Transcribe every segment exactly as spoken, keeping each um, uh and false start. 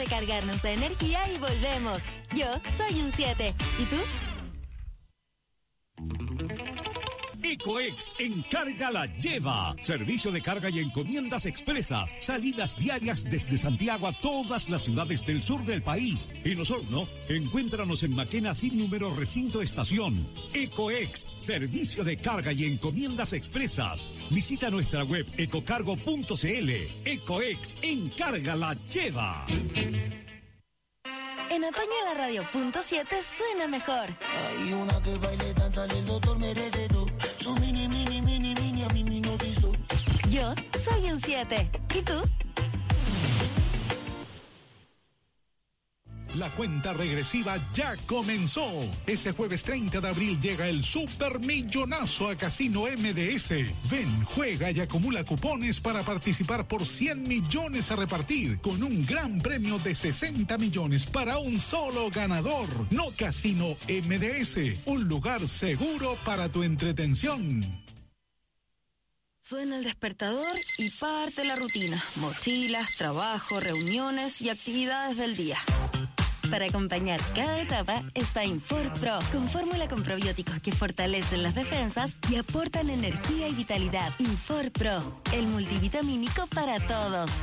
recargarnos de energía y volvemos. Yo soy un siete. ¿Y tú? Ecoex Encarga la Lleva. Servicio de carga y encomiendas expresas. Salidas diarias desde Santiago a todas las ciudades del sur del país. En Osorno, encuéntranos en Maquena sin número recinto estación. Ecoex, servicio de carga y encomiendas expresas. Visita nuestra web ecocargo punto cl. Ecoex Encarga la Lleva. En otoño la radio punto siete suena mejor. Hay una que baile tanto, el doctor merece todo. Su mini, mini, mini, mini, a mí me hipnotizó. Yo soy un siete. ¿Y tú? La cuenta regresiva ya comenzó. Este jueves treinta de abril llega el Supermillonazo a Casino M D S. Ven, juega y acumula cupones para participar por cien millones a repartir, con un gran premio de sesenta millones para un solo ganador. No Casino M D S, un lugar seguro para tu entretención. Suena el despertador y parte la rutina. Mochilas, trabajo, reuniones y actividades del día. Para acompañar cada etapa está Infor Pro, con fórmula con probióticos que fortalecen las defensas y aportan energía y vitalidad. Infor Pro, el multivitamínico para todos.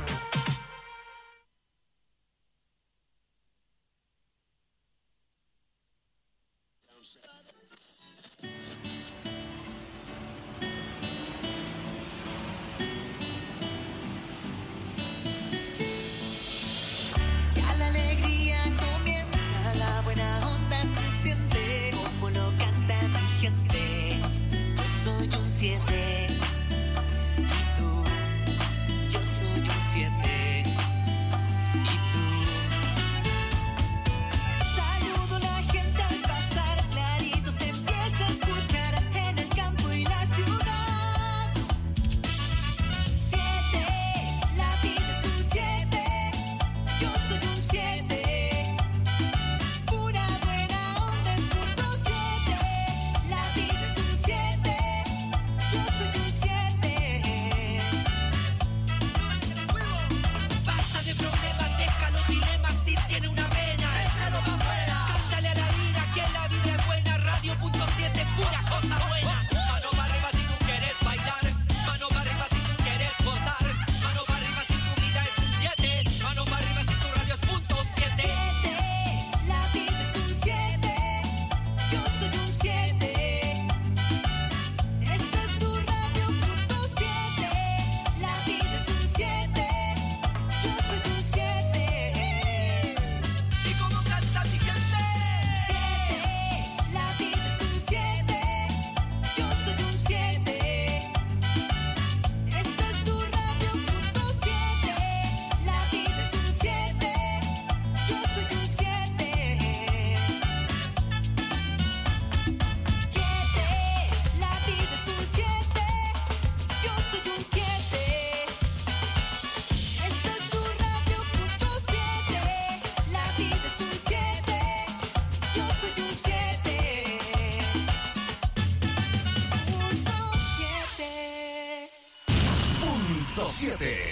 siete.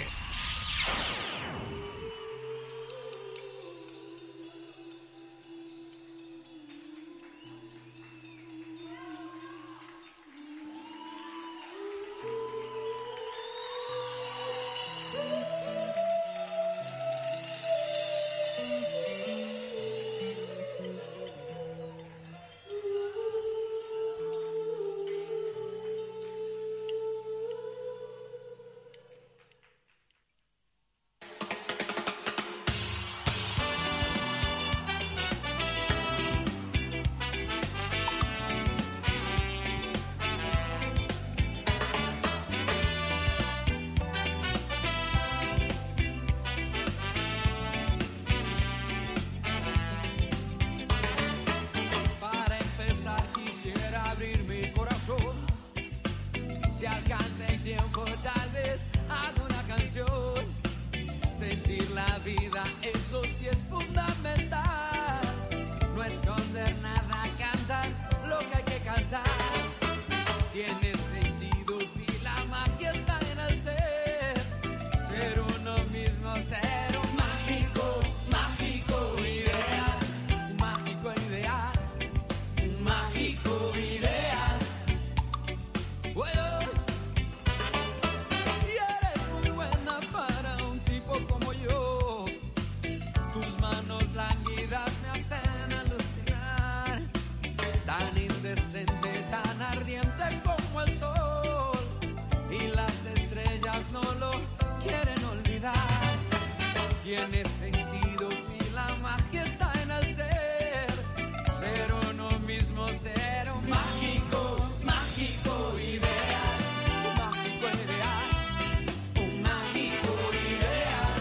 tiene sentido si la magia está en el ser. Ser uno mismo, ser un mágico, mágico ideal. Un mágico ideal, un mágico ideal.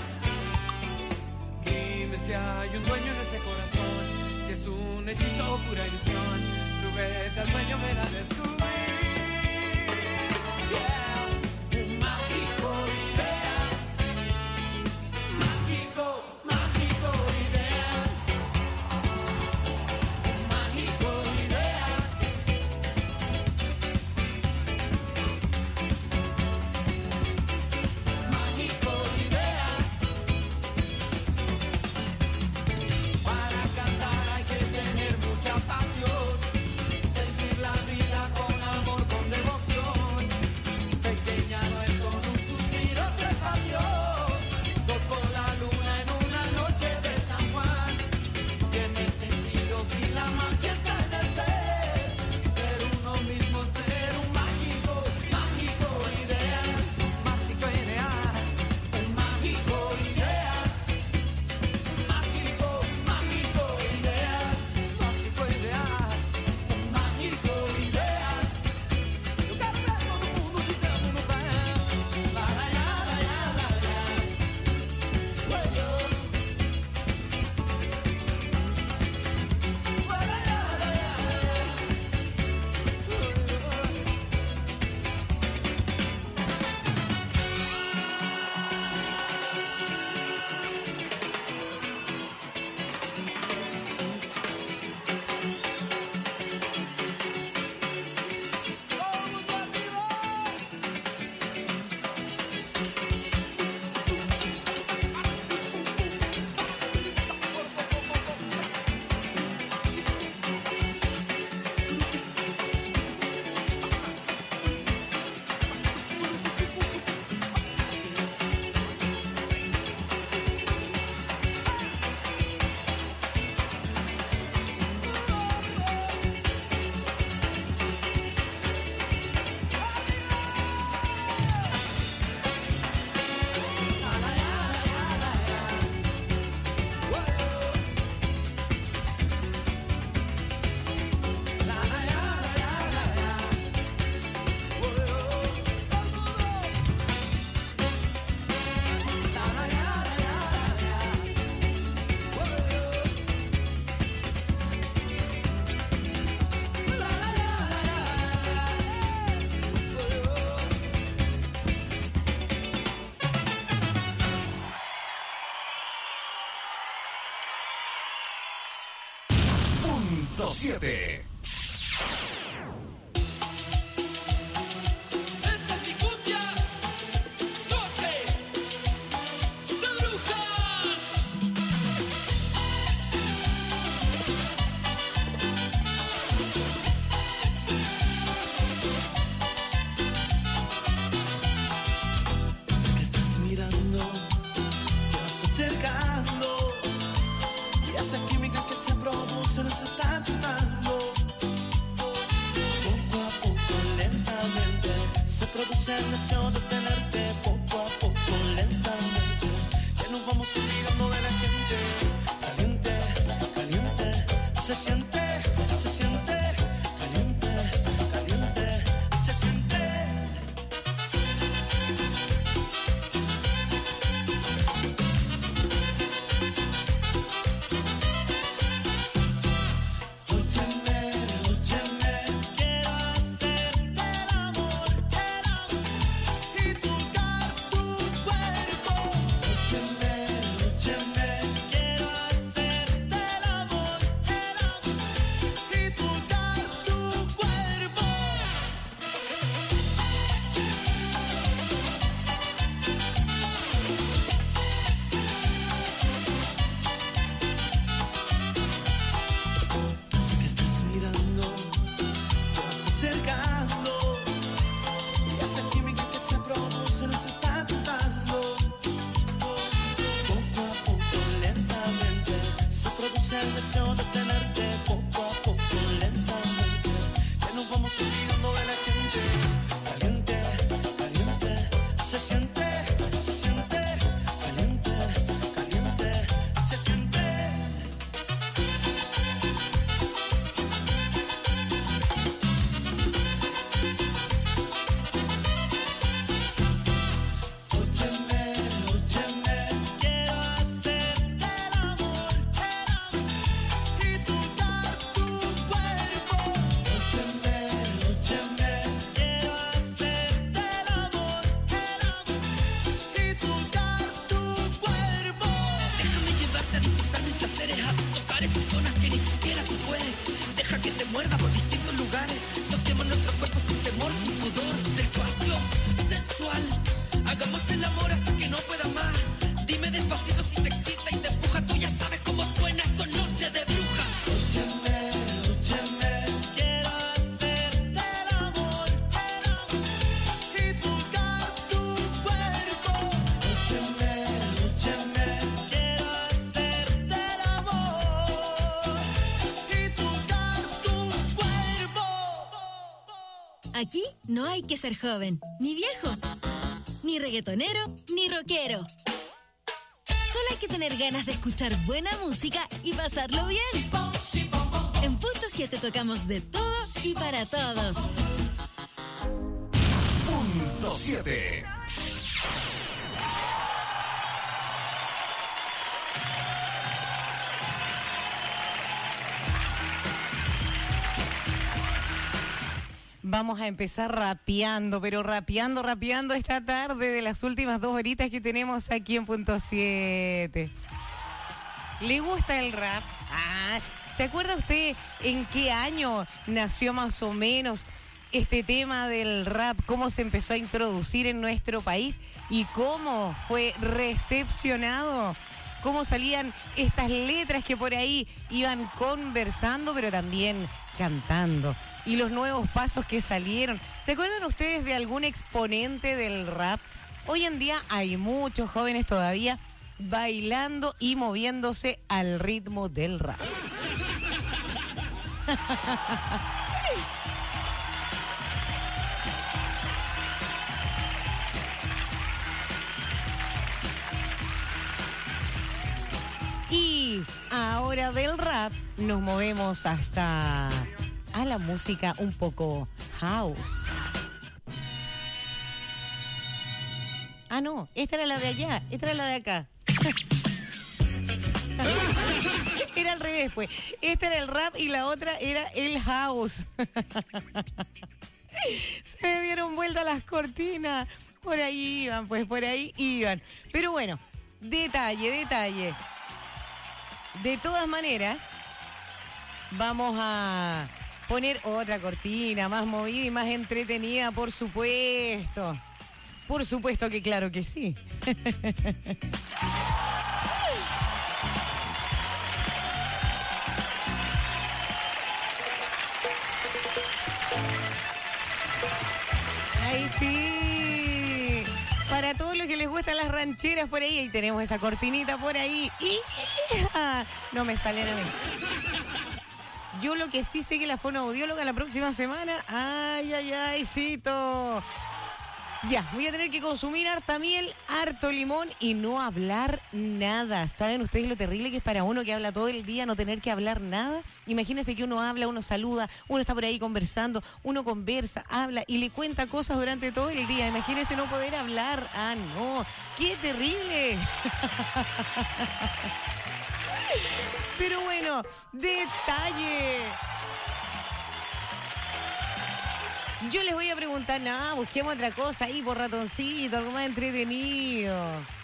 Dime si hay un dueño en ese corazón, si es un hechizo o pura ilusión. Súbete al sueño, ven a descubrir. Yeah. Un mágico ideal. Mágico, mágico ideal. Un mágico ideal. Mágico ideal. Para cantar hay que tener mucha pasión, sentir la vida con amor, con devoción. Pequeña no es con un suspiro se partió. Tocó la luna en una noche de San Juan. Tiene sentido si la magia está en el ser. Ser uno mismo, ser un mágico, mágico ideal. Mágico ideal, un mágico ideal. Mágico, mágico ideal. Mágico ideal, un mágico ideal. Eu quero ver todo mundo dizendo no pé. La la la la la la. Ué, yo. La la la la la. Punto siete. Esta es mi cumbia, noche de brujas. Sé que estás mirando, te vas acercando, y esa química que se produce nos está tentando. Poco a poco, lentamente, se produce el deseo de tenerte. Poco a poco, lentamente, que nos vamos olvidando de la gente. Caliente, caliente, se siente, se siente. Caliente, caliente, se siente. Óyeme, óyeme, quiero hacerte el amor, el amor, y tocar tu cuerpo. Óyeme, óyeme, quiero hacerte el amor, el amor, y tocar tu cuerpo. Sé que estás mirando, te vas acercando, y esa química que se produce nos está tentando. Poco a poco, lentamente, se produce el deseo de tenerte. Poco a poco, lentamente, que nos vamos olvidando de la gente. Caliente, caliente, se siente, se siente. Caliente, caliente. Aquí no hay que ser joven, ni viejo, ni reggaetonero, ni rockero. Solo hay que tener ganas de escuchar buena música y pasarlo bien. En Punto siete tocamos de todo y para todos. Punto siete. Vamos a empezar rapeando, pero rapeando, rapeando esta tarde de las últimas dos horitas que tenemos aquí en Punto siete. ¿Le gusta el rap? Ah, ¿se acuerda usted en qué año nació más o menos este tema del rap? ¿Cómo se empezó a introducir en nuestro país? ¿Y cómo fue recepcionado? ¿Cómo salían estas letras que por ahí iban conversando, pero también cantando? Y los nuevos pasos que salieron. ¿Se acuerdan ustedes de algún exponente del rap? Hoy en día hay muchos jóvenes todavía bailando y moviéndose al ritmo del rap. Y ahora del rap nos movemos hasta a la música un poco house. Ah, no, esta era la de allá, esta era la de acá. Era al revés, pues. Este era el rap y la otra era el house. Se me dieron vuelta las cortinas. Por ahí iban, pues por ahí iban. Pero bueno, detalle, detalle. De todas maneras, vamos a poner otra cortina más movida y más entretenida, por supuesto. Por supuesto que claro que sí. ¡Ay, sí! Para todos los que les gustan las rancheras por ahí, ahí tenemos esa cortinita por ahí. Y no me salen a mí. Yo lo que sí sé que la fonoaudióloga la próxima semana, ay, ay, ay, cito. Ya, voy a tener que consumir harta miel, harto limón y no hablar nada. ¿Saben ustedes lo terrible que es para uno que habla todo el día no tener que hablar nada? Imagínense que uno habla, uno saluda, uno está por ahí conversando, uno conversa, habla y le cuenta cosas durante todo el día. Imagínense no poder hablar. Ah, no, qué terrible. Pero bueno, detalle. Yo les voy a preguntar, no, busquemos otra cosa ahí por ratoncito, algo más entretenido.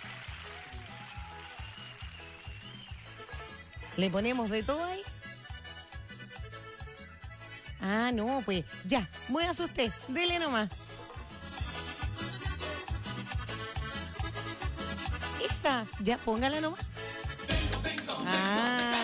¿Le ponemos de todo ahí? Ah, no, pues ya, muévase usted, dele nomás. Esa, ya, póngala nomás. Ah.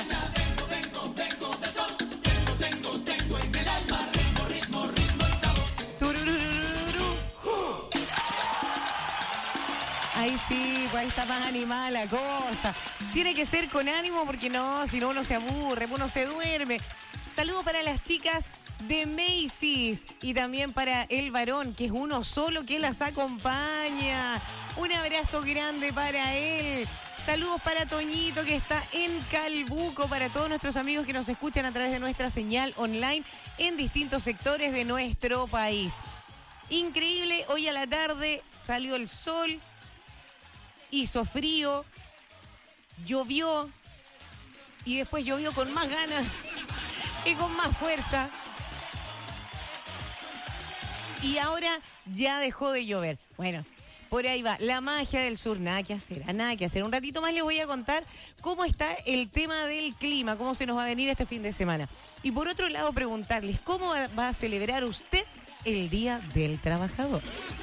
Ahí sí, pues ahí está más animada la cosa. Tiene que ser con ánimo porque no, si no uno se aburre, uno se duerme. Saludos para las chicas de Macy's y también para el varón, que es uno solo que las acompaña. Un abrazo grande para él. Saludos para Toñito, que está en Calbuco, para todos nuestros amigos que nos escuchan a través de nuestra señal online en distintos sectores de nuestro país. Increíble, hoy a la tarde salió el sol, hizo frío, llovió y después llovió con más ganas y con más fuerza. Y ahora ya dejó de llover. Bueno, por ahí va, la magia del sur, nada que hacer, nada que hacer. Un ratito más les voy a contar cómo está el tema del clima, cómo se nos va a venir este fin de semana. Y por otro lado, preguntarles, ¿cómo va a celebrar usted el Día del Trabajador?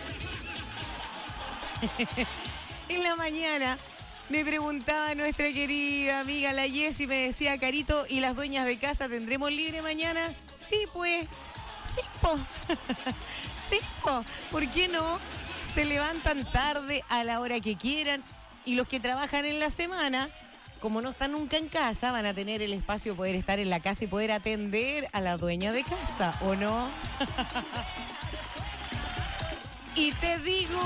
En la mañana me preguntaba nuestra querida amiga la Jessie, me decía, Carito, ¿y las dueñas de casa tendremos libre mañana? Sí, pues, sí, po. Sí, po. ¿Por qué no? Se levantan tarde a la hora que quieran y los que trabajan en la semana, como no están nunca en casa, van a tener el espacio de poder estar en la casa y poder atender a la dueña de casa, ¿o no? Y te digo...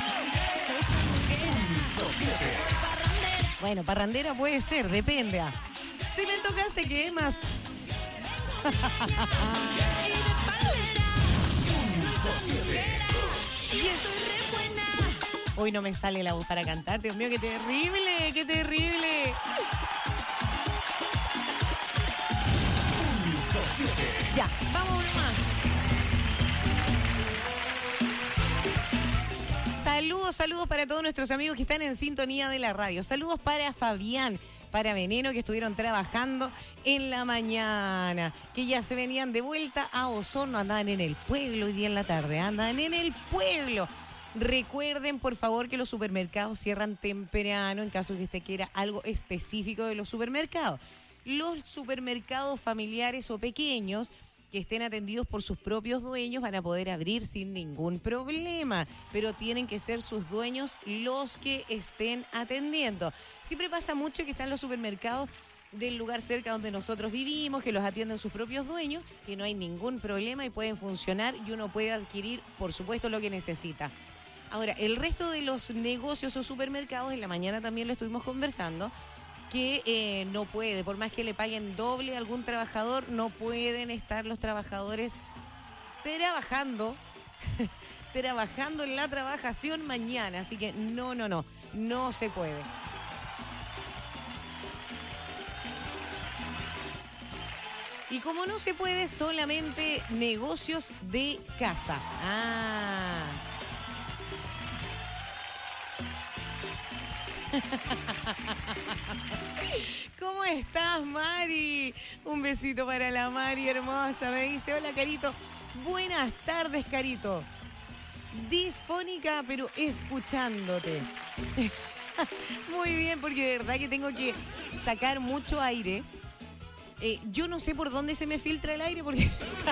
Bueno, parrandera puede ser, depende. ah. Si me tocaste, ¿qué más? Hoy no me sale la voz para cantar, Dios mío, qué terrible, qué terrible. Ya, vamos uno más. Saludos, saludos para todos nuestros amigos que están en sintonía de la radio. Saludos para Fabián, para Veneno, que estuvieron trabajando en la mañana, que ya se venían de vuelta a Osorno, andaban en el pueblo hoy día en la tarde, andan en el pueblo. Recuerden, por favor, que los supermercados cierran temprano en caso de que usted quiera algo específico de los supermercados. Los supermercados familiares o pequeños que estén atendidos por sus propios dueños van a poder abrir sin ningún problema, pero tienen que ser sus dueños los que estén atendiendo. Siempre pasa mucho que están los supermercados del lugar cerca donde nosotros vivimos, que los atienden sus propios dueños, que no hay ningún problema y pueden funcionar y uno puede adquirir, por supuesto, lo que necesita. Ahora, el resto de los negocios o supermercados, en la mañana también lo estuvimos conversando, que eh, no puede, por más que le paguen doble a algún trabajador, no pueden estar los trabajadores trabajando, trabajando en la trabajación mañana. Así que no, no, no, no se puede. Y como no se puede, solamente negocios de casa. Ah. ¿Cómo estás, Mari? Un besito para la Mari hermosa. Me dice, hola, Carito. Buenas tardes, Carito. Disfónica, pero escuchándote. Muy bien, porque de verdad que tengo que sacar mucho aire. Eh, yo no sé por dónde se me filtra el aire porque...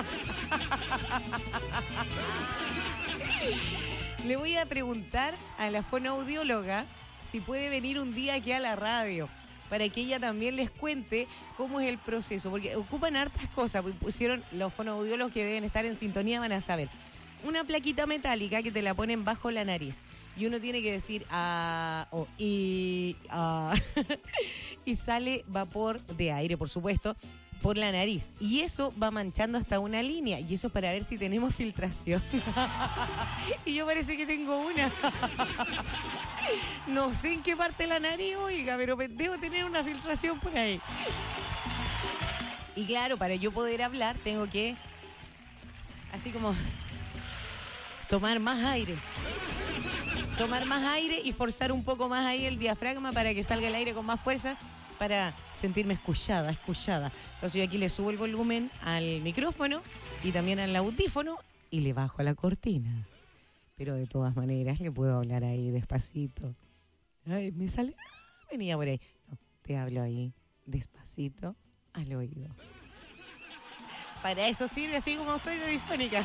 Le voy a preguntar a la fonoaudióloga si puede venir un día aquí a la radio para que ella también les cuente cómo es el proceso, porque ocupan hartas cosas. Pusieron los fonoaudiólogos que deben estar en sintonía, van a saber. Una plaquita metálica que te la ponen bajo la nariz y uno tiene que decir ah, o y ah, y sale vapor de aire, por supuesto, por la nariz. Y eso va manchando hasta una línea. Y eso es para ver si tenemos filtración. Y yo parece que tengo una. No sé en qué parte de la nariz, oiga, pero debo tener una filtración por ahí. Y claro, para yo poder hablar, tengo que, así como, tomar más aire. Tomar más aire y forzar un poco más ahí el diafragma para que salga el aire con más fuerza, para sentirme escuchada, escuchada. Entonces yo aquí le subo el volumen al micrófono y también al audífono y le bajo a la cortina. Pero de todas maneras le puedo hablar ahí despacito. Ay, me sale... Venía por ahí. No, te hablo ahí despacito al oído. Para eso sirve, así como estoy de disfónica.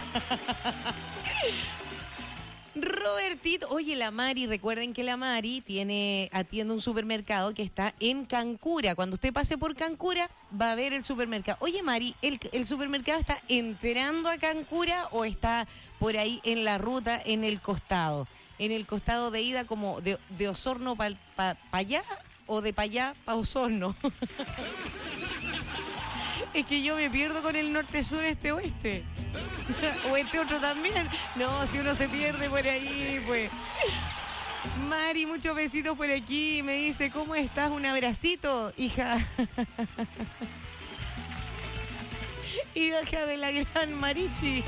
Robertito, oye, la Mari, recuerden que la Mari tiene, atiende un supermercado que está en Cancura. Cuando usted pase por Cancura, va a ver el supermercado. Oye, Mari, ¿el, el supermercado está entrando a Cancura o está por ahí en la ruta, en el costado? En el costado de ida, como de, de Osorno para pa, pa allá o de para allá para Osorno. Es que yo me pierdo con el norte, sur, este, oeste. O este otro también. No, si uno se pierde por ahí, pues. Mari, muchos besitos por aquí. Me dice, ¿cómo estás? Un abracito, hija. Hija de la gran Marichi.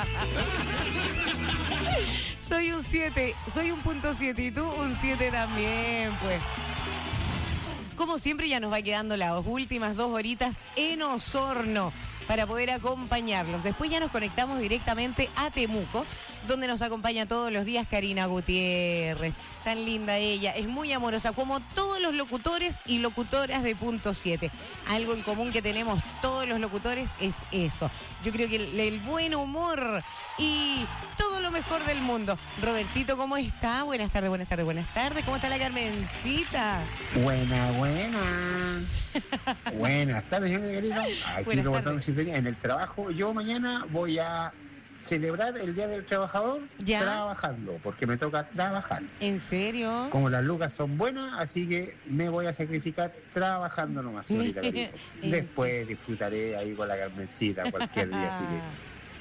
Soy un siete, soy un punto siete y tú un siete también, pues. Como siempre, ya nos va quedando las últimas dos horitas en Osorno para poder acompañarlos. Después ya nos conectamos directamente a Temuco, donde nos acompaña todos los días Karina Gutiérrez. Tan linda ella, es muy amorosa, como todos los locutores y locutoras de Punto siete. Algo en común que tenemos todos los locutores es eso. Yo creo que el, el buen humor y todo lo mejor del mundo. Robertito, ¿cómo está? Buenas tardes, buenas tardes, buenas tardes. ¿Cómo está la Carmencita? Buena, buena. Buenas tardes, mi querido. Aquí Buenas lo tardes. botón sintonía en el trabajo. Yo mañana voy a celebrar el Día del Trabajador ¿Ya? trabajando, porque me toca trabajar. ¿En serio? Como las lucas son buenas, así que me voy a sacrificar trabajando nomás, señorita Karina. ¿En Después disfrutaré ahí con la Carmencita cualquier día, así que...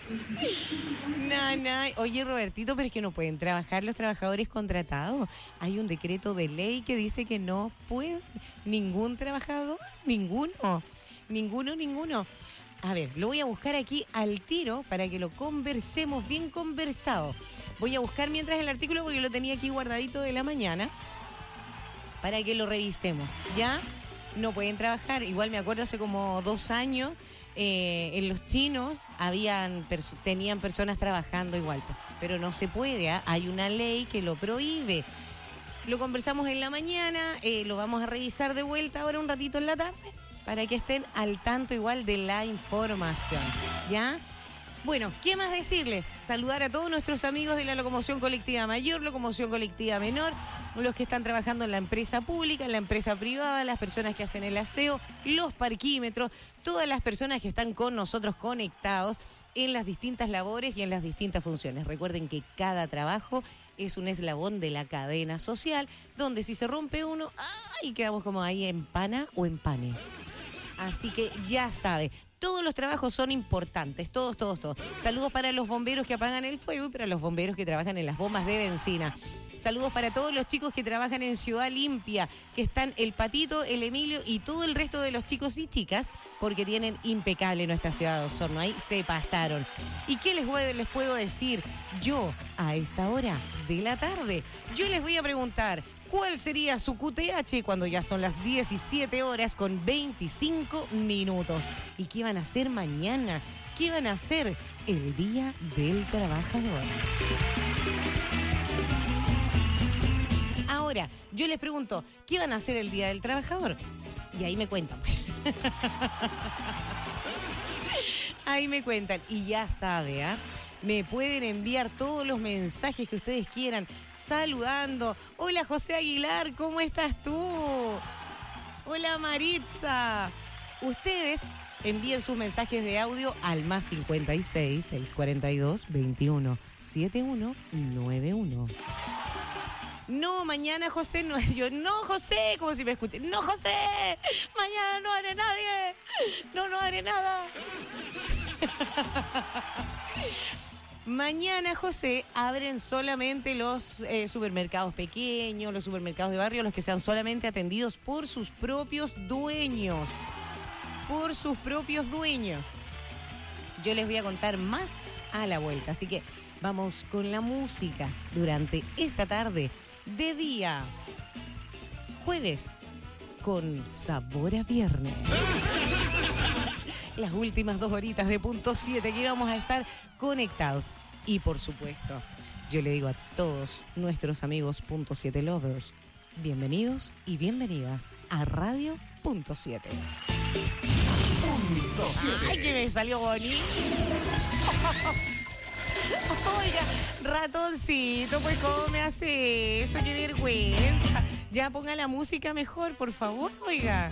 No, no. Oye, Robertito, pero es que no pueden trabajar los trabajadores contratados. Hay un decreto de ley que dice que no puede ningún trabajador, ninguno, ninguno, ninguno. A ver, lo voy a buscar aquí al tiro para que lo conversemos bien conversado. Voy a buscar mientras el artículo porque lo tenía aquí guardadito de la mañana para que lo revisemos. ¿Ya? No pueden trabajar. Igual me acuerdo hace como dos años eh, en los chinos habían pers- tenían personas trabajando igual, pues, pero no se puede. ¿ah? Hay una ley que lo prohíbe. Lo conversamos en la mañana, eh, lo vamos a revisar de vuelta ahora un ratito en la tarde para que estén al tanto igual de la información, ¿ya? Bueno, ¿qué más decirles? Saludar a todos nuestros amigos de la locomoción colectiva mayor, locomoción colectiva menor, los que están trabajando en la empresa pública, en la empresa privada, las personas que hacen el aseo, los parquímetros, todas las personas que están con nosotros conectados en las distintas labores y en las distintas funciones. Recuerden que cada trabajo es un eslabón de la cadena social, donde si se rompe uno, ¡ay! Quedamos como ahí en pana o en pane. Así que ya sabe, todos los trabajos son importantes, todos, todos, todos. Saludos para los bomberos que apagan el fuego y para los bomberos que trabajan en las bombas de benzina. Saludos para todos los chicos que trabajan en Ciudad Limpia, que están el Patito, el Emilio y todo el resto de los chicos y chicas, porque tienen impecable nuestra ciudad de Osorno. Ahí se pasaron. ¿Y qué les, voy, les puedo decir? Yo, a esta hora de la tarde, yo les voy a preguntar, ¿cuál sería su Q T H cuando ya son las diecisiete horas con veinticinco minutos? ¿Y qué van a hacer mañana? ¿Qué van a hacer el Día del Trabajador? Ahora, yo les pregunto, ¿qué van a hacer el Día del Trabajador? Y ahí me cuentan. Ahí me cuentan. Y ya sabe, ¿ah? ¿eh? Me pueden enviar todos los mensajes que ustedes quieran, saludando. Hola, José Aguilar, ¿cómo estás tú? Hola, Maritza. Ustedes envíen sus mensajes de audio al más cincuenta y seis, seiscientos cuarenta y dos, veintiuno, setenta y uno, noventa y uno. No, mañana, José, no es yo. No, José, como si me escuché. No, José, mañana no haré nadie. No, no haré nada. Mañana, José, abren solamente los eh, supermercados pequeños, los supermercados de barrio, los que sean solamente atendidos por sus propios dueños. Por sus propios dueños. Yo les voy a contar más a la vuelta. Así que vamos con la música durante esta tarde de día jueves con sabor a viernes. Las últimas dos horitas de punto siete que vamos a estar conectados. Y por supuesto, yo le digo a todos nuestros amigos punto siete lovers, bienvenidos y bienvenidas a Radio punto siete. Punto siete. ¡Ay, que me salió bonito! Oiga, ratoncito, pues ¿cómo me hace eso? ¡Qué vergüenza! Ya ponga la música mejor, por favor, oiga.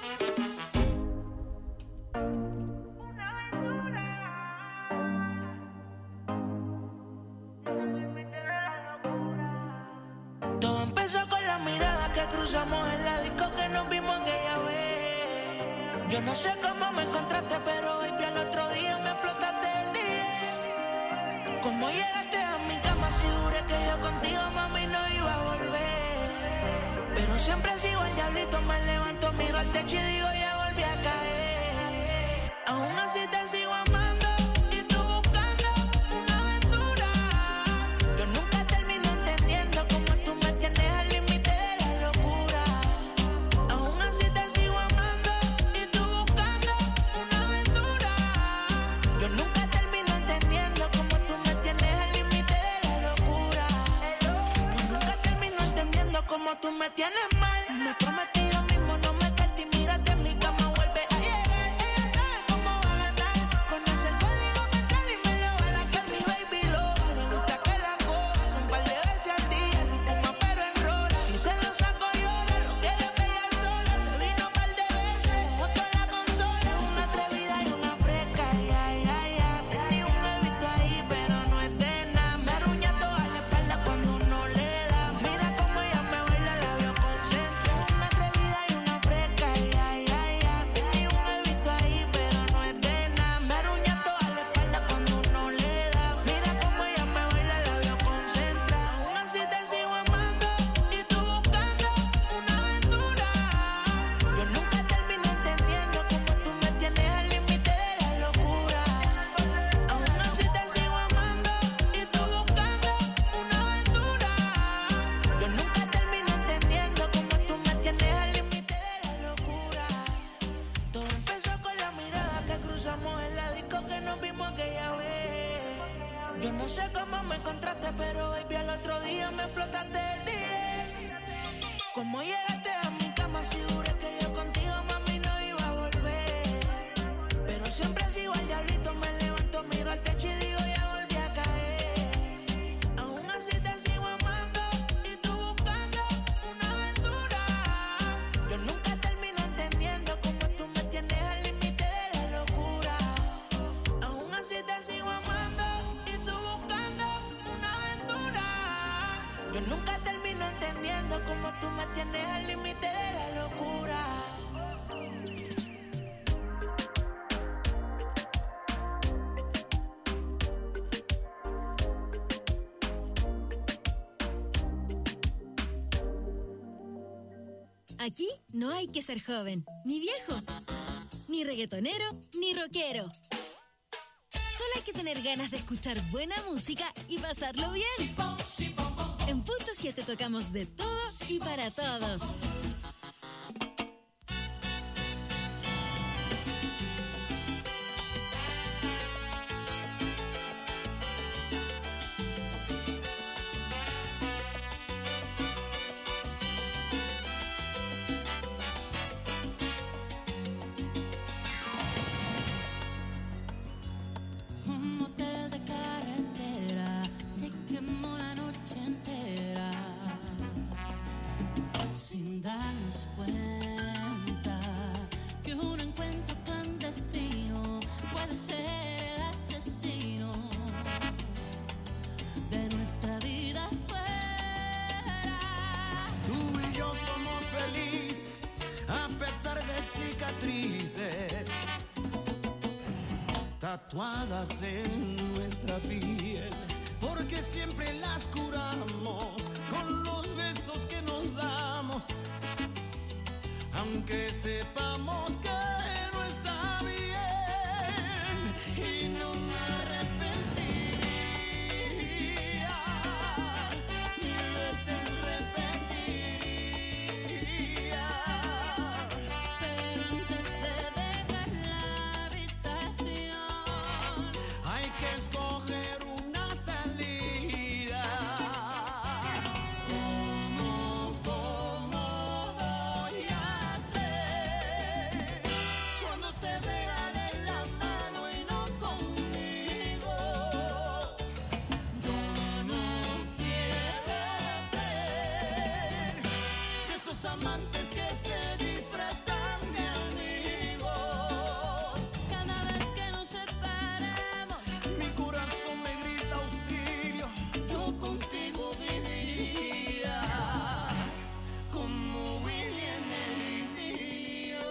Todo empezó con la mirada que cruzamos en la disco que nos vimos aquella vez. Yo no sé cómo me encontraste, pero baby, al otro día me explotaste el día. ¿Cómo llegaste a mi cama si duré que yo contigo, mami, no iba a volver? Pero siempre sigo el diablito, me levanto, miro al techo y digo, ya volví a caer. Aún así te sigo amando y tú buscando una aventura. Yo nunca termino entendiendo cómo tú me tienes al límite de la locura. Aún así te sigo amando y tú buscando una aventura. Yo nunca termino entendiendo cómo tú me tienes al límite de la locura. Yo nunca termino entendiendo cómo tú me tienes mal. Me prometí yo mismo no meterte y mírate en mi cama, vuelve a llegar. Ella sabe cómo va a ganar. Conoce el código mental y me lo va a la que mi baby loca. Le gusta que la cojas un par de veces al día. Ni fuma pero enrola. Si se lo saco llora, lo quiere bella sola. Se vino un par de veces, justo en la consola. Una atrevida y una fresca, ay, ay, ay, ay. Tenía un huevito ahí, pero otro día me explotaste el día. ¿Cómo llegaste a mi cama si juré que yo contigo, mami, no iba a volver? Pero siempre sigo al diablito, me levanto, miro al techo y digo ya volví a caer. Aún así te sigo amando y tú buscando una aventura. Yo nunca termino entendiendo cómo tú me tienes al límite de la locura. Aún así te sigo amando y tú buscando una aventura. Yo nunca termino entendiendo cómo tú me tienes al límite de la locura. Aquí no hay que ser joven, ni viejo, ni reggaetonero, ni rockero. Solo hay que tener ganas de escuchar buena música y pasarlo bien. En Punto siete tocamos de todo y para todos. Un motel de carretera se quemó la noche entera sin darnos cuenta que un encuentro clandestino puede ser el asesino de nuestra vida fuera. Tú y yo somos felices a pesar de cicatrices tatuadas en nuestra piel, porque siempre las curamos con los besos que nos damos, aunque sepamos que no está bien. Y no me arrepentiría, mil veces repetiría, Pero antes de dejar la habitación, hay que escoger una salida. ¿Cómo, cómo voy a hacer cuando te vea de la mano y no conmigo? Yo no quiero ser de esos amantes que se disfrazan de amigos. cada vez que nos separamos, Mi corazón me grita auxilio. yo contigo viviría como Willy en el idilio.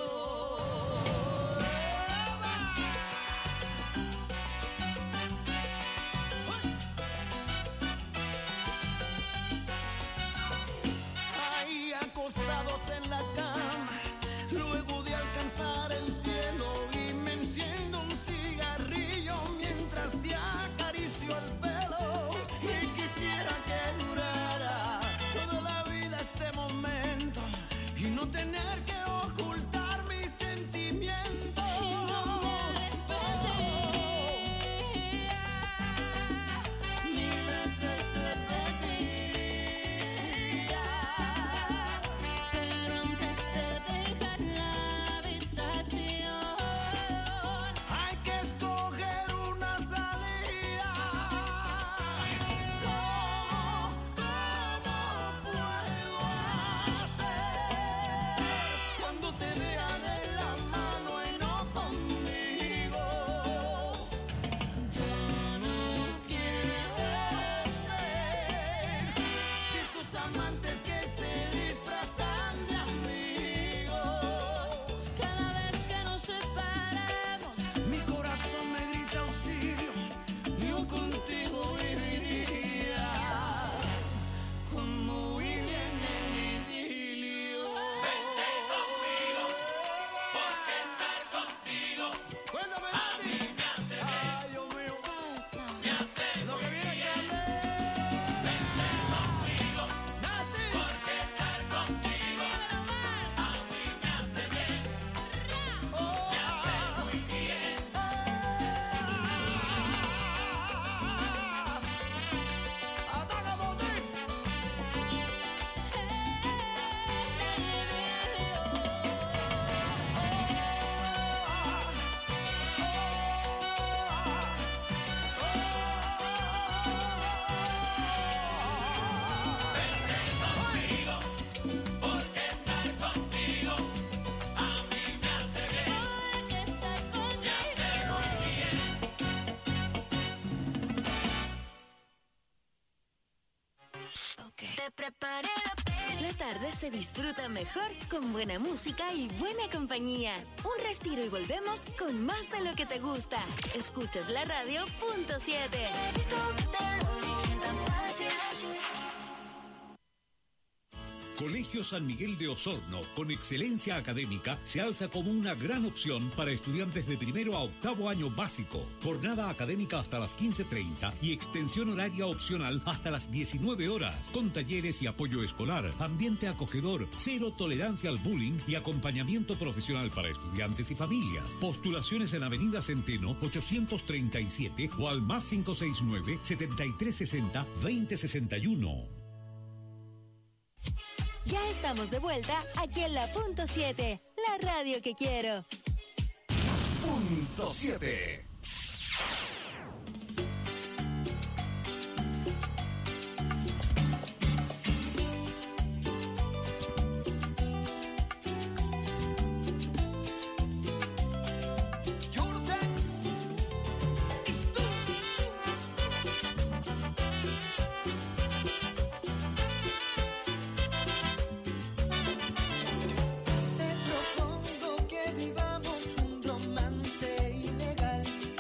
Ahí acostados en la cama, luego de alcanzar el cielo, y me enciendo un cigarrillo mientras te acaricio el pelo. Y quisiera que durara toda la vida este momento y no tener que ocultar mis sentimientos. Y no me arrepentiría, Mil veces repetiría, pero antes se disfruta mejor con buena música y buena compañía. Un respiro y volvemos con más de lo que te gusta. Escuchas la radio punto siete. Colegio San Miguel de Osorno, con excelencia académica, se alza como una gran opción para estudiantes de primero a octavo año básico. Jornada académica hasta las quince treinta y extensión horaria opcional hasta las diecinueve horas, con talleres y apoyo escolar, ambiente acogedor, cero tolerancia al bullying y acompañamiento profesional para estudiantes y familias. Postulaciones en Avenida Centeno ochocientos treinta y siete o al más cinco seis nueve, setenta y tres sesenta, veinte sesenta y uno. Ya estamos de vuelta aquí en la punto siete, la radio que quiero. Punto siete. Te propongo que vivamos un romance ilegal.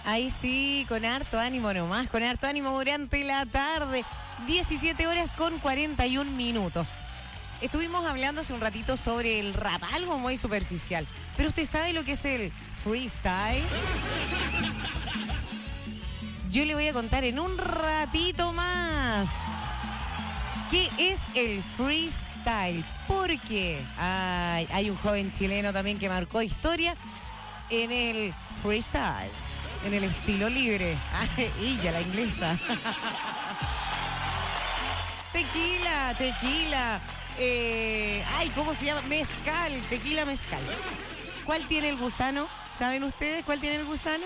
Ahí sí, con harto ánimo nomás, con harto ánimo durante la tarde. diecisiete horas con cuarenta y un minutos. Estuvimos hablando hace un ratito sobre el rap, algo muy superficial. Pero usted sabe lo que es el freestyle. Yo le voy a contar en un ratito más qué es el freestyle. Porque hay, hay un joven chileno también que marcó historia en el freestyle, en el estilo libre. Ay, y ya la inglesa. Tequila, tequila. Eh, ay, ¿cómo se llama? Mezcal, tequila mezcal. ¿Cuál tiene el gusano? ¿Saben ustedes cuál tiene el gusano?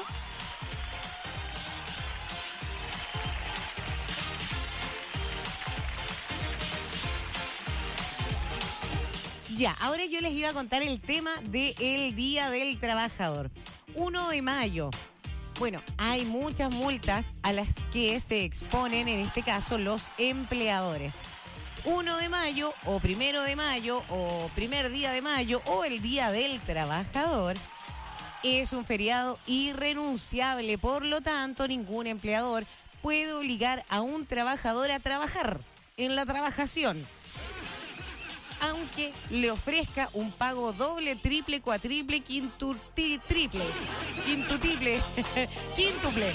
Ya, ahora yo les iba a contar el tema del Día del Trabajador. uno de mayo. Bueno, hay muchas multas a las que se exponen, en este caso, los empleadores. uno de mayo, o primero de mayo, o primer día de mayo, o el Día del Trabajador, es un feriado irrenunciable. Por lo tanto, ningún empleador puede obligar a un trabajador a trabajar en la trabajación, aunque le ofrezca un pago doble, triple, cuatriple, quintu, tri, triple, quintuple, quíntuple,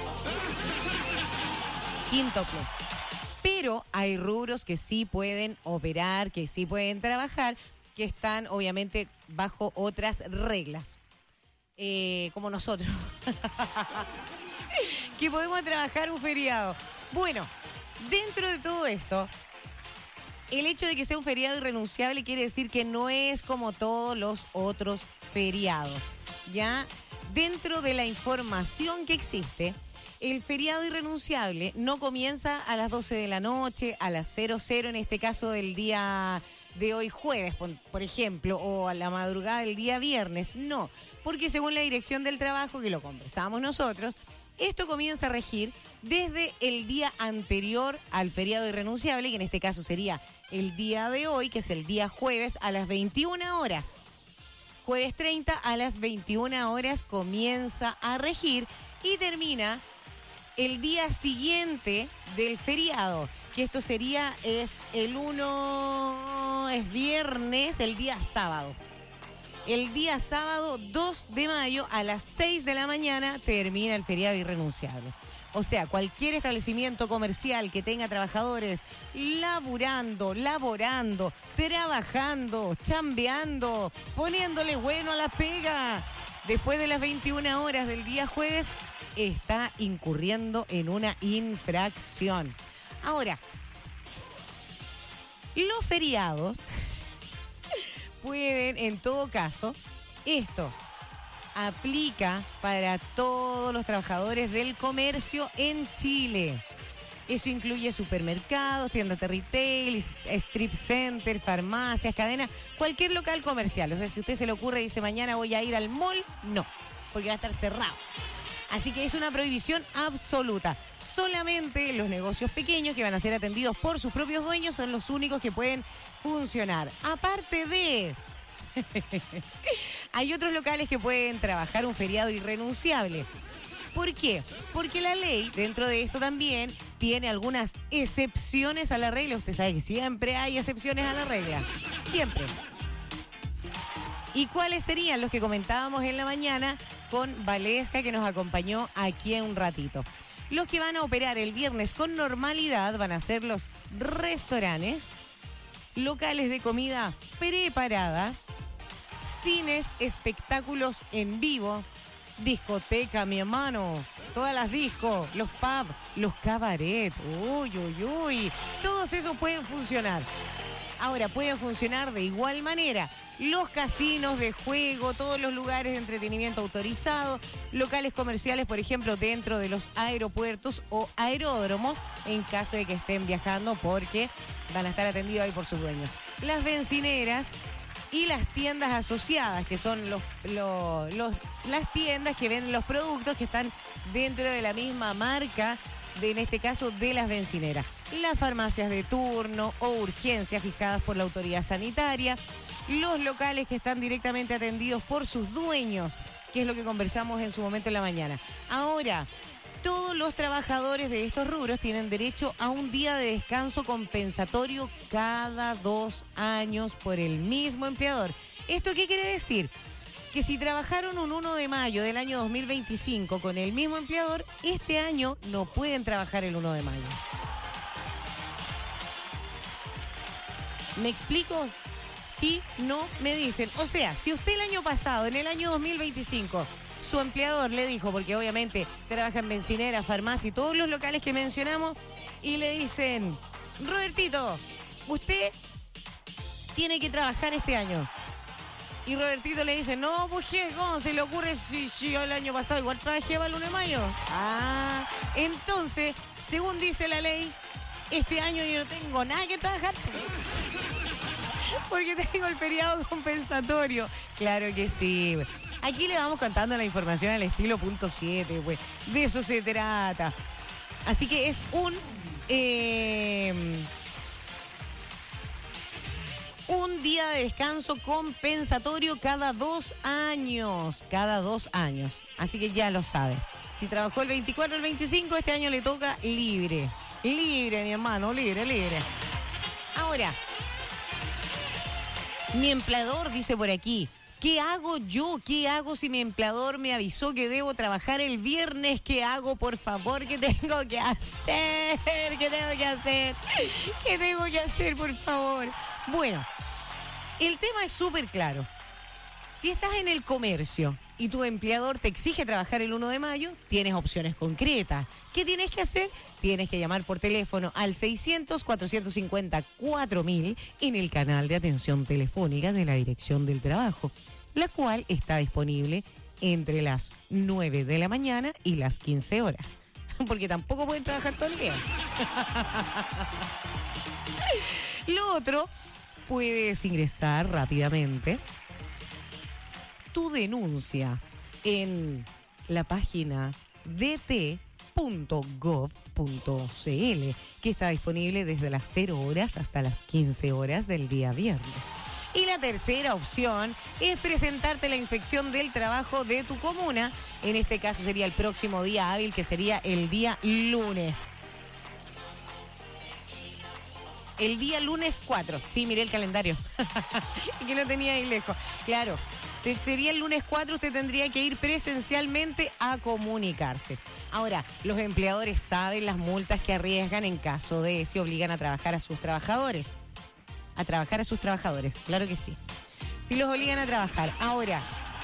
quíntuple. Pero hay rubros que sí pueden operar, que sí pueden trabajar, que están obviamente bajo otras reglas, eh, como nosotros, que podemos trabajar un feriado. Bueno, dentro de todo esto, el hecho de que sea un feriado irrenunciable quiere decir que no es como todos los otros feriados. Ya dentro de la información que existe, el feriado irrenunciable no comienza a las doce de la noche, a las cero cero, en este caso del día de hoy jueves, por, por ejemplo, o a la madrugada del día viernes. No, porque según la Dirección del Trabajo, que lo conversamos nosotros, esto comienza a regir desde el día anterior al feriado irrenunciable, que en este caso sería el día de hoy, que es el día jueves a las veintiuna horas. Jueves treinta a las veintiuna horas comienza a regir y termina el día siguiente del feriado, que esto sería, es el uno, es viernes, el día sábado. El día sábado dos de mayo a las seis de la mañana termina el feriado irrenunciable. O sea, cualquier establecimiento comercial que tenga trabajadores laburando, laborando, trabajando, chambeando, poniéndole bueno a la pega, después de las veintiuna horas del día jueves, está incurriendo en una infracción. Ahora, los feriados pueden, en todo caso, esto aplica para todos los trabajadores del comercio en Chile. Eso incluye supermercados, tiendas de retail, strip center, farmacias, cadenas, cualquier local comercial. O sea, si a usted se le ocurre y dice mañana voy a ir al mall, no, porque va a estar cerrado. Así que es una prohibición absoluta. Solamente los negocios pequeños que van a ser atendidos por sus propios dueños son los únicos que pueden funcionar. Aparte de... hay otros locales que pueden trabajar un feriado irrenunciable. ¿Por qué? Porque la ley, dentro de esto también, tiene algunas excepciones a la regla. Usted sabe que siempre hay excepciones a la regla. Siempre. ¿Y cuáles serían los que comentábamos en la mañana con Valesca, que nos acompañó aquí en un ratito? Los que van a operar el viernes con normalidad van a ser los restaurantes, locales de comida preparada, cines, espectáculos en vivo, discoteca, mi hermano, todas las discos, los pubs, los cabaret, uy, uy, uy, todos esos pueden funcionar. Ahora, pueden funcionar de igual manera los casinos de juego, todos los lugares de entretenimiento autorizados, locales comerciales, por ejemplo, dentro de los aeropuertos o aeródromos, en caso de que estén viajando, porque van a estar atendidos ahí por sus dueños. Las bencineras y las tiendas asociadas, que son los, los, los, las tiendas que venden los productos que están dentro de la misma marca, de, en este caso, de las bencineras. Las farmacias de turno o urgencias fijadas por la autoridad sanitaria, los locales que están directamente atendidos por sus dueños, que es lo que conversamos en su momento en la mañana. Ahora, todos los trabajadores de estos rubros tienen derecho a un día de descanso compensatorio cada dos años por el mismo empleador. ¿Esto qué quiere decir? Que si trabajaron un uno de mayo del año dos mil veinticinco con el mismo empleador, este año no pueden trabajar el uno de mayo. ¿Me explico? Sí, no, me dicen. O sea, si usted el año pasado, en el año dos mil veinticinco, su empleador le dijo, porque obviamente trabaja en bencinera, farmacia y todos los locales que mencionamos, y le dicen, Robertito, usted tiene que trabajar este año. Y Robertito le dice, no, pues ¿qué? ¿Cómo se le ocurre si, si yo el año pasado igual trabajé para el lunes de mayo? Ah, entonces, según dice la ley, este año yo no tengo nada que trabajar porque tengo el feriado compensatorio. Claro que sí. Aquí le vamos contando la información al estilo punto siete, pues. De eso se trata. Así que es un... Eh, un día de descanso compensatorio cada dos años. Cada dos años. Así que ya lo sabe. Si trabajó el veinticuatro o el veinticinco, este año le toca libre. Libre, mi hermano, libre, libre. Ahora, mi empleador dice por aquí, ¿qué hago yo? ¿Qué hago si mi empleador me avisó que debo trabajar el viernes? ¿Qué hago, por favor? ¿Qué tengo que hacer? ¿Qué tengo que hacer? ¿Qué tengo que hacer, por favor? Bueno, el tema es súper claro. Si estás en el comercio y tu empleador te exige trabajar el uno de mayo, tienes opciones concretas. ¿Qué tienes que hacer? Tienes que llamar por teléfono al seiscientos, cuatrocientos cincuenta, cuatro mil en el canal de atención telefónica de la Dirección del Trabajo, la cual está disponible entre las nueve de la mañana y las quince horas. Porque tampoco pueden trabajar todo el día. Lo otro, puedes ingresar rápidamente tu denuncia en la página d t punto gov punto c l, que está disponible desde las cero horas hasta las quince horas del día viernes. Y la tercera opción es presentarte a la inspección del trabajo de tu comuna. En este caso sería el próximo día hábil, que sería el día lunes. El día lunes cuatro. Sí, miré el calendario. Que no tenía ahí lejos. Claro. Sería el lunes cuatro, usted tendría que ir presencialmente a comunicarse. Ahora, los empleadores saben las multas que arriesgan en caso de si obligan a trabajar a sus trabajadores. A trabajar a sus trabajadores, claro que sí. Si los obligan a trabajar. Ahora,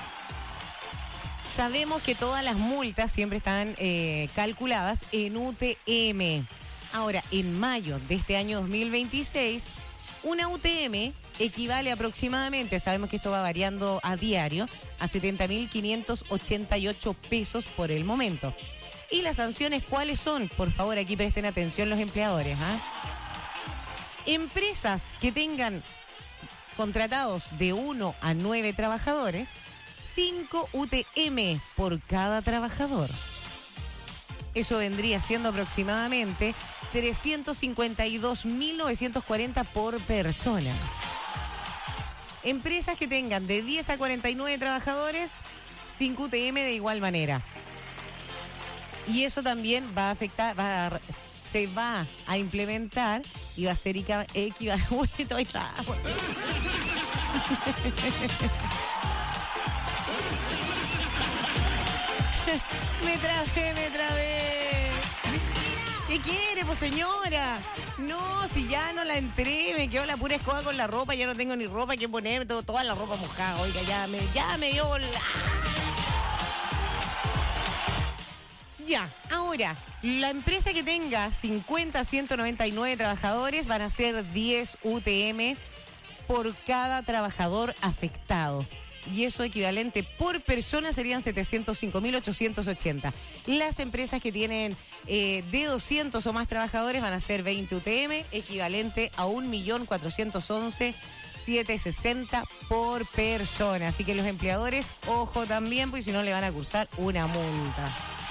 sabemos que todas las multas siempre están eh, calculadas en U T M. Ahora, en mayo de este año dos mil veintiséis, una U T M equivale aproximadamente, sabemos que esto va variando a diario, a setenta mil quinientos ochenta y ocho pesos por el momento. ¿Y las sanciones cuáles son? Por favor, aquí presten atención los empleadores. ¿eh? Empresas que tengan contratados de uno a nueve trabajadores, cinco U T M por cada trabajador. Eso vendría siendo aproximadamente trescientos cincuenta y dos mil novecientos cuarenta por persona. Empresas que tengan de diez a cuarenta y nueve trabajadores, cinco U T M de igual manera. Y eso también va a afectar, va a, se va a implementar y va a ser equivalente. Me trabé, me trabé. ¿Qué quiere, pues señora? No, si ya no la entré, me quedó la pura escoba con la ropa, ya no tengo ni ropa que poner, tengo toda la ropa mojada. Oiga, ya me, ya me dio la... Ya, ahora, la empresa que tenga cincuenta a ciento noventa y nueve trabajadores van a ser diez U T M por cada trabajador afectado. Y eso equivalente por persona serían setecientos cinco mil ochocientos ochenta. Las empresas que tienen eh, de doscientos o más trabajadores van a ser veinte U T M, equivalente a un millón cuatrocientos once mil setecientos sesenta por persona. Así que los empleadores, ojo también, porque si no le van a cursar una multa.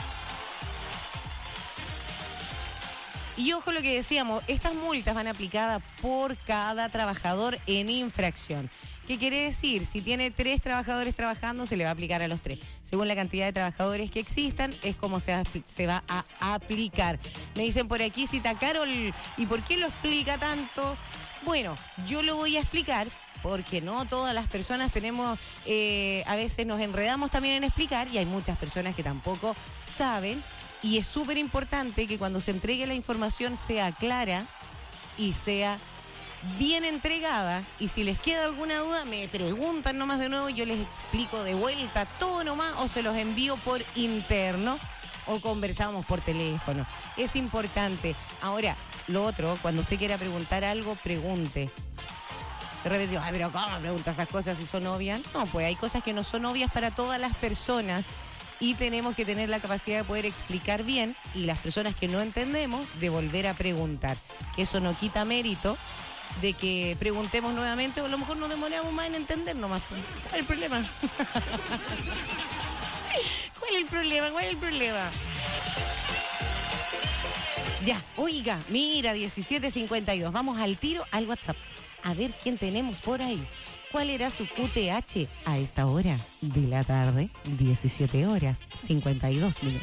Y ojo lo que decíamos, estas multas van aplicadas por cada trabajador en infracción. ¿Qué quiere decir? Si tiene tres trabajadores trabajando, se le va a aplicar a los tres. Según la cantidad de trabajadores que existan, es como se va, se va a aplicar. Me dicen por aquí, cita Carol, ¿y por qué lo explica tanto? Bueno, yo lo voy a explicar porque no todas las personas tenemos, eh, a veces nos enredamos también en explicar y hay muchas personas que tampoco saben y es súper importante que cuando se entregue la información sea clara y sea bien entregada y si les queda alguna duda me preguntan nomás de nuevo, yo les explico de vuelta todo nomás o se los envío por interno o conversamos por teléfono. Es importante. Ahora, lo otro, cuando usted quiera preguntar algo, pregunte. De repente, ay, pero ¿cómo pregunta esas cosas si son obvias? No, pues hay cosas que no son obvias para todas las personas y tenemos que tener la capacidad de poder explicar bien y las personas que no entendemos, de volver a preguntar. Que eso no quita mérito de que preguntemos nuevamente o a lo mejor nos demoramos más en entender nomás. ¿Cuál es el problema? ¿Cuál es el problema? ¿Cuál es el problema? Ya, oiga, mira, diecisiete cincuenta y dos. Vamos al tiro al WhatsApp. A ver quién tenemos por ahí. ¿Cuál era su Q T H a esta hora de la tarde? diecisiete horas, cincuenta y dos minutos.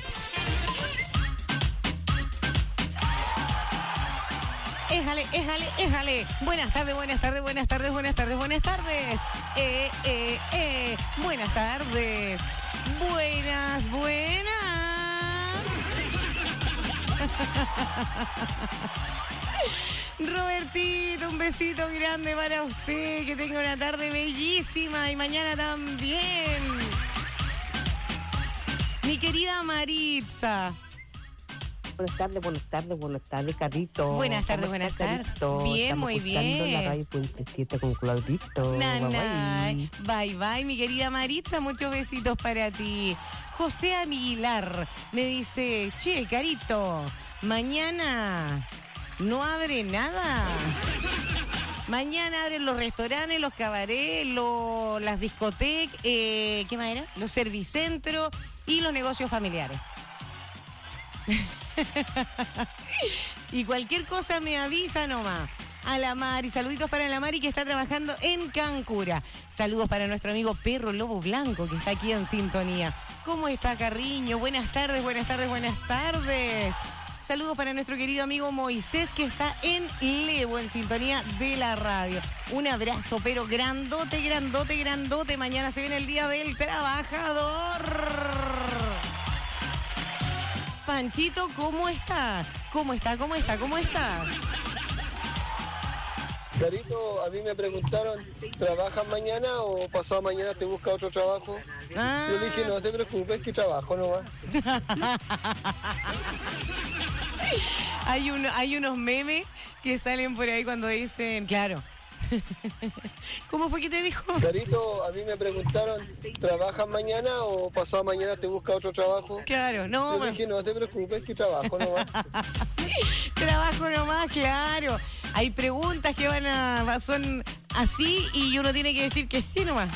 Éjale, éjale, éjale. Buenas tardes, buenas tardes, buenas tardes, buenas tardes, buenas tardes. Eh, eh, eh. Buenas tardes. Buenas, buenas. Robertito, un besito grande para usted. Que tenga una tarde bellísima y mañana también. Mi querida Maritza. Buenas tardes, buenas tardes, buenas tardes, Carito. Buenas tardes, buenas tardes. Bien, Estamos muy bien. La radio Puente siete con Claudito. Nanay. Bye, bye, mi querida Maritza. Muchos besitos para ti. José Aguilar me dice, che, Carito, mañana no abre nada. Mañana abren los restaurantes, los cabarets, los, las discotecas, eh, ¿qué más era? Los servicentros y los negocios familiares. Y cualquier cosa me avisa nomás. A la Mari, saluditos para la Mari que está trabajando en Cancura. Saludos para nuestro amigo Perro Lobo Blanco que está aquí en sintonía. ¿Cómo está, Carriño? Buenas tardes, buenas tardes, buenas tardes. Saludos para nuestro querido amigo Moisés que está en Levo, en sintonía de la radio. Un abrazo, pero grandote, grandote, grandote. Mañana se viene el Día del Trabajador. Panchito, ¿cómo está? ¿Cómo está? ¿Cómo está? ¿Cómo está? Carito, a mí me preguntaron, ¿trabajas mañana o pasado mañana te busca otro trabajo? Ah. Yo dije, no te preocupes, que trabajo nomás. hay, un, hay unos memes que salen por ahí cuando dicen, claro. ¿Cómo fue que te dijo? Carito, a mí me preguntaron, ¿trabajas mañana o pasado mañana te busca otro trabajo? Claro, no. Yo dije, no te preocupes, que trabajo nomás. Trabajo nomás, claro. Hay preguntas que van a son así y uno tiene que decir que sí nomás.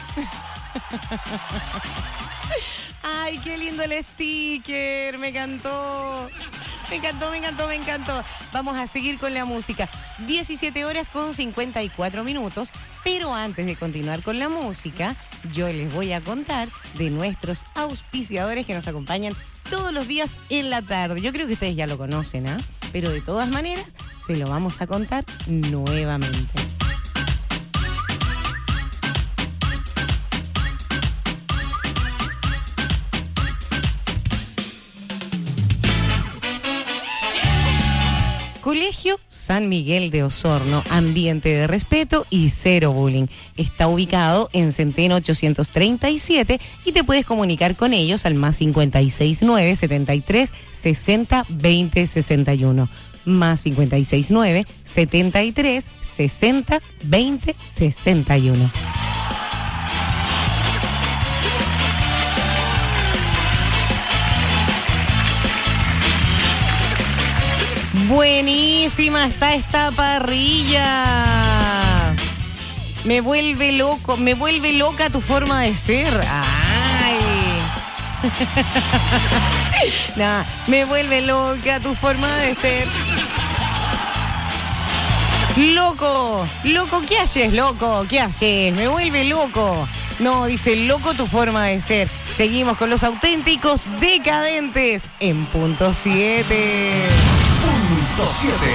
Ay, qué lindo el sticker, me encantó. Me encantó, me encantó, me encantó. Vamos a seguir con la música. diecisiete horas con cincuenta y cuatro minutos. Pero antes de continuar con la música, yo les voy a contar de nuestros auspiciadores que nos acompañan todos los días en la tarde. Yo creo que ustedes ya lo conocen, ¿ah? ¿eh? Pero de todas maneras, se lo vamos a contar nuevamente. Colegio San Miguel de Osorno, ambiente de respeto y cero bullying. Está ubicado en Centeno ochocientos treinta y siete y te puedes comunicar con ellos al más cincuenta y seis nueve, setenta y tres, sesenta, veinte, sesenta y uno. Más cincuenta y seis nueve, setenta y tres, sesenta, veinte, sesenta y uno. Buenísima está esta parrilla. Me vuelve loco, me vuelve loca tu forma de ser. Ay. Nah, me vuelve loca tu forma de ser. Loco, loco, ¿qué haces, loco? ¿Qué haces? Me vuelve loco. No, dice loco tu forma de ser. Seguimos con los auténticos decadentes en punto siete. Punto siete.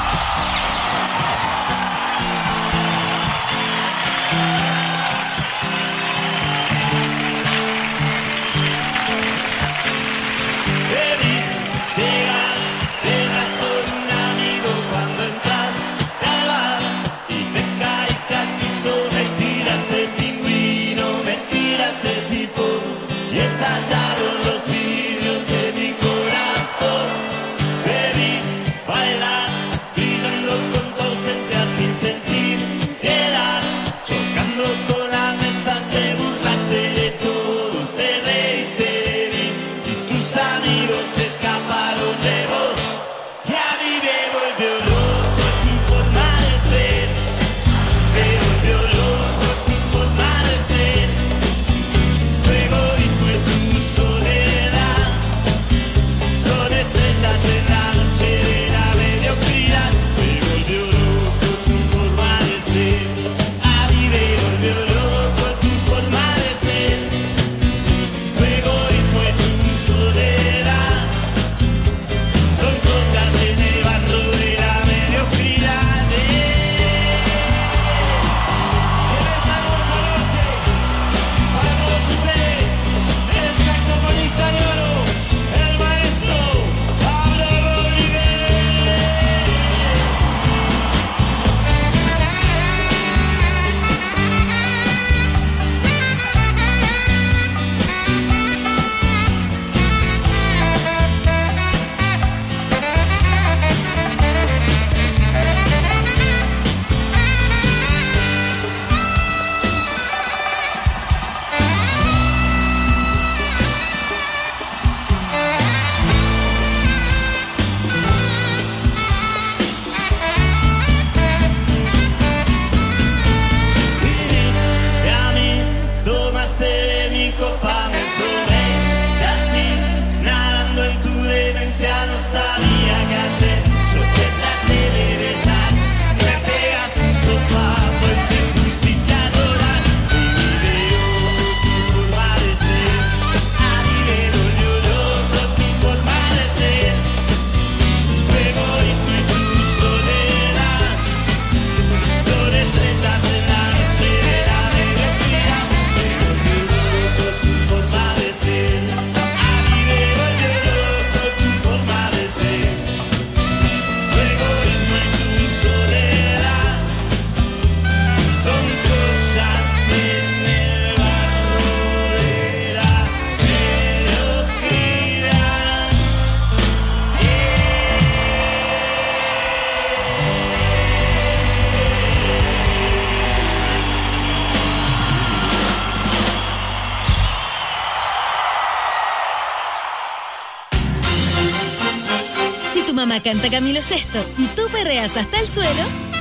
Mamá canta Camilo Sesto y tú perreas hasta el suelo,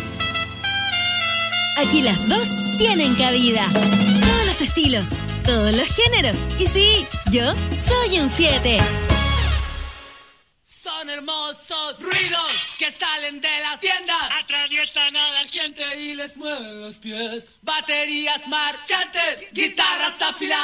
aquí las dos tienen cabida. Todos los estilos, todos los géneros. Y sí, yo soy un siete. Son hermosos ruidos que salen de las tiendas, atraviesan a la gente y les mueven los pies. Baterías marchantes, guitarras afiladas.